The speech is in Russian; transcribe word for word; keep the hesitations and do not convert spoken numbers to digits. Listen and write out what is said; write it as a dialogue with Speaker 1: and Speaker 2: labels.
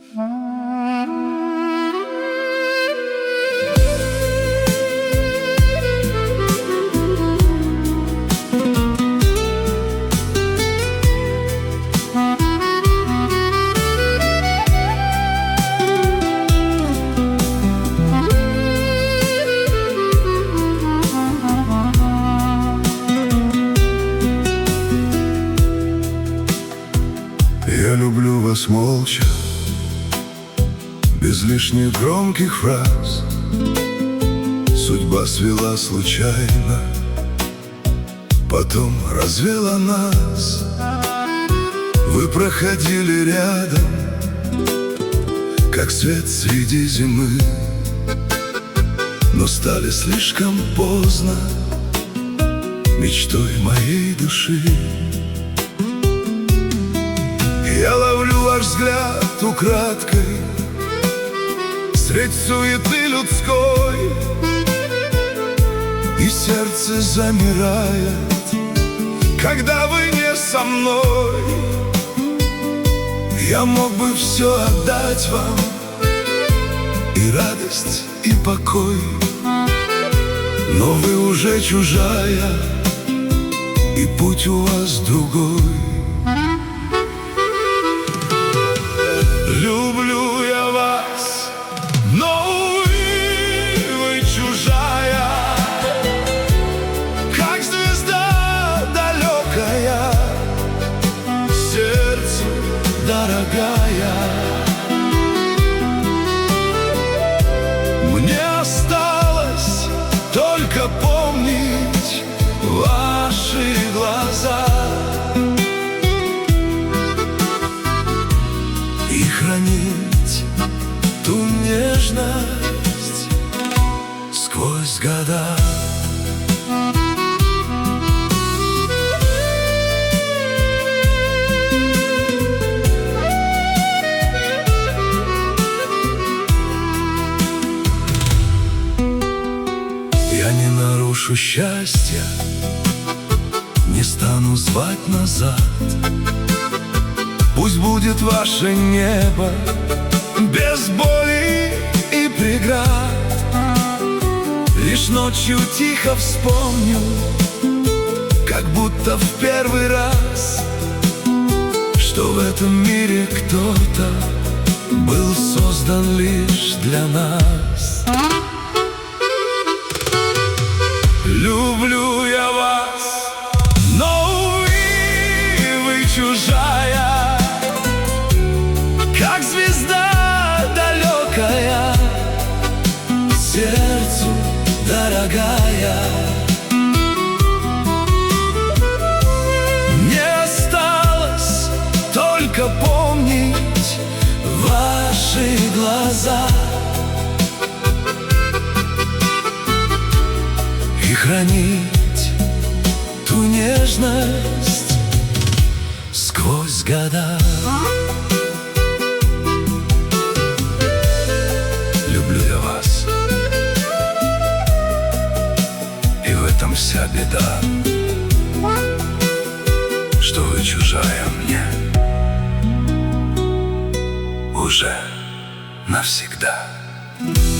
Speaker 1: Я люблю вас молча, без лишних громких фраз. Судьба свела случайно, потом развела нас. Вы проходили рядом, как свет среди зимы, но стали слишком поздно мечтой моей души. Я ловлю ваш взгляд украдкой средь суеты людской, и сердце замирает, когда вы не со мной. Я мог бы все отдать вам, и радость, и покой, но вы уже чужая, и путь у вас другой. Люблю я вас, но, увы, вы чужая, как звезда далекая, сердцу дорогая. Мне осталось только помнить ваши глаза и хранить ту нежность сквозь года. Я не нарушу счастья, не стану звать назад. Пусть будет ваше небо без боли и преград. Лишь ночью тихо вспомню, как будто в первый раз, что в этом мире кто-то был создан лишь для нас. Люблю я вас, но, увы, вы чужая, как звезда далекая, сердцу дорогая. Мне осталось только помнить ваши глаза и хранить ту нежность сквозь года. Люблю я вас, и в этом вся беда, что вы чужая мне уже навсегда.